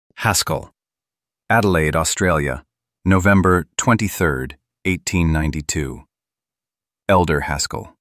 Haskell, Adelaide, Australia, November 23, 1892. Elder Haskell.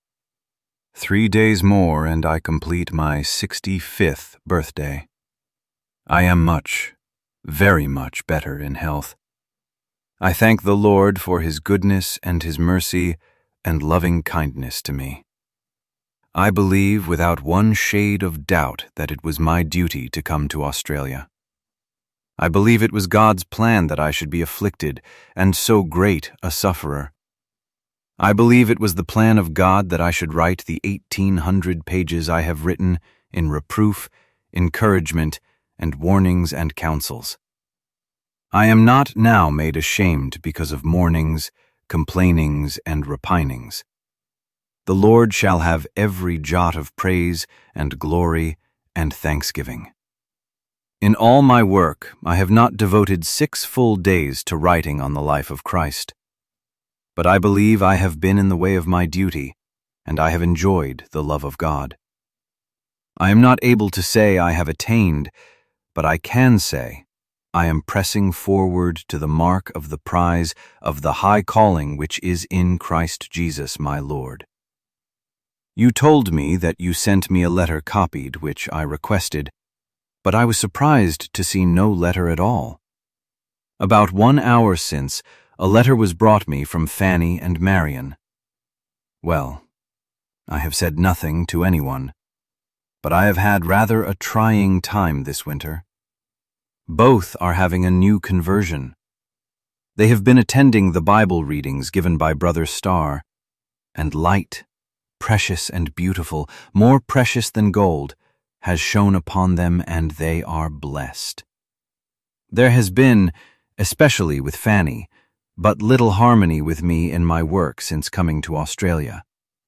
3 days more and I complete my 65th birthday. I am much, very much better in health. I thank the Lord for His goodness and His mercy and loving kindness to me. I believe without one shade of doubt that it was my duty to come to Australia. I believe it was God's plan that I should be afflicted and so great a sufferer. I believe it was the plan of God that I should write the 1,800 pages I have written in reproof, encouragement, and warnings and counsels. I am not now made ashamed because of mournings, complainings, and repinings. The Lord shall have every jot of praise and glory and thanksgiving. In all my work, I have not devoted 6 full days to writing on the life of Christ. But I believe I have been in the way of my duty, and I have enjoyed the love of God. I am not able to say I have attained, but I can say I am pressing forward to the mark of the prize of the high calling which is in Christ Jesus my Lord. You told me that you sent me a letter copied, which I requested, but I was surprised to see no letter at all. About 1 hour since, a letter was brought me from Fanny and Marion. Well, I have said nothing to anyone, but I have had rather a trying time this winter. Both are having a new conversion. They have been attending the Bible readings given by Brother Starr, and light, precious and beautiful, more precious than gold, has shone upon them, and they are blessed. There has been, especially with Fanny, but little harmony with me in my work since coming to Australia.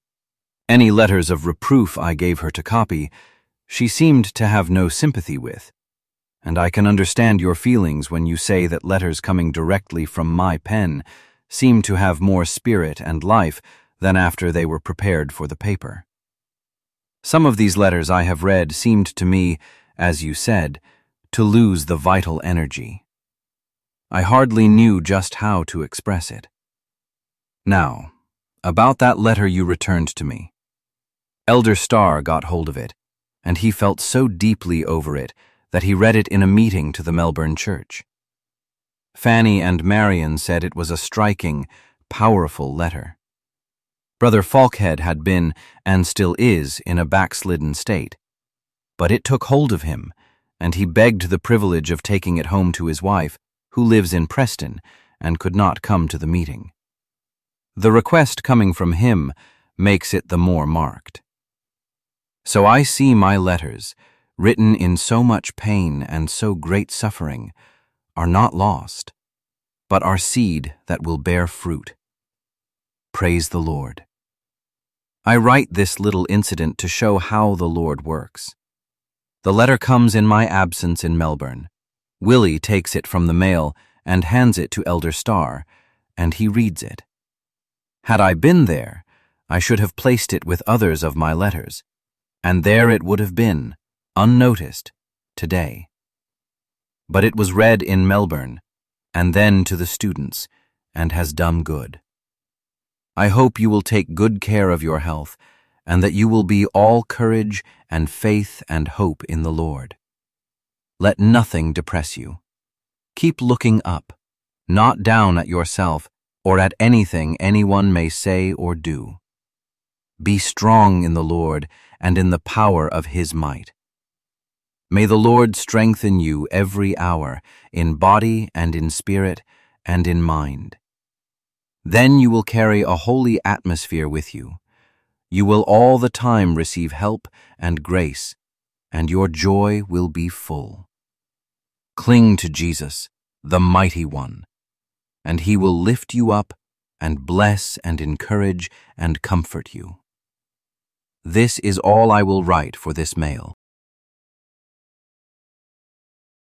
Any letters of reproof I gave her to copy, she seemed to have no sympathy with, and I can understand your feelings when you say that letters coming directly from my pen seem to have more spirit and life than after they were prepared for the paper. Some of these letters I have read seemed to me, as you said, to lose the vital energy. I hardly knew just how to express it. Now, about that letter you returned to me. Elder Starr got hold of it, and he felt so deeply over it that he read it in a meeting to the Melbourne church. Fanny and Marion said it was a striking, powerful letter. Brother Falkhead had been, and still is, in a backslidden state, but it took hold of him, and he begged the privilege of taking it home to his wife, who lives in Preston, and could not come to the meeting. The request coming from him makes it the more marked. So I see my letters, written in so much pain and so great suffering, are not lost, but are seed that will bear fruit. Praise the Lord. I write this little incident to show how the Lord works. The letter comes in my absence in Melbourne. Willie takes it from the mail and hands it to Elder Starr, and he reads it. Had I been there, I should have placed it with others of my letters, and there it would have been, unnoticed, today. But it was read in Melbourne, and then to the students, and has done good. I hope you will take good care of your health, and that you will be all courage and faith and hope in the Lord. Let nothing depress you. Keep looking up, not down at yourself or at anything anyone may say or do. Be strong in the Lord and in the power of His might. May the Lord strengthen you every hour, in body and in spirit and in mind. Then you will carry a holy atmosphere with you. You will all the time receive help and grace, and your joy will be full. Cling to Jesus, the Mighty One, and He will lift you up and bless and encourage and comfort you. This is all I will write for this mail.